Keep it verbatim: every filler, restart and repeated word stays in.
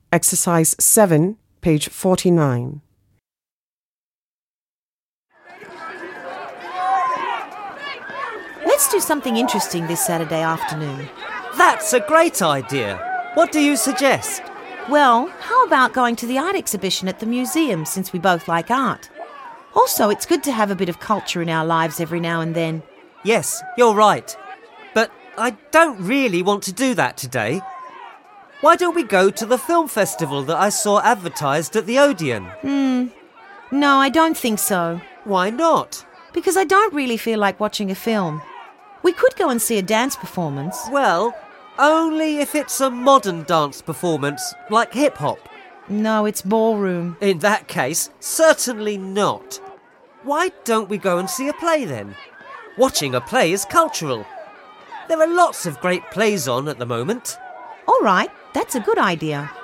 Exercise seven, page forty-nine. Let's do something interesting this Saturday afternoon. That's a great idea. What do you suggest? Well, how about going to the art exhibition at the museum, since we both like art? Also, it's good to have a bit of culture in our lives every now and then. Yes, you're right. But I don't really want to do that today. Why don't we go to the film festival that I saw advertised at the Odeon? Hmm. No, I don't think so. Why not? Because I don't really feel like watching a film. We could go and see a dance performance. Well, only if it's a modern dance performance, like hip-hop. No, it's ballroom. In that case, certainly not. Why don't we go and see a play then? Watching a play is cultural. There are lots of great plays on at the moment. All right, that's a good idea.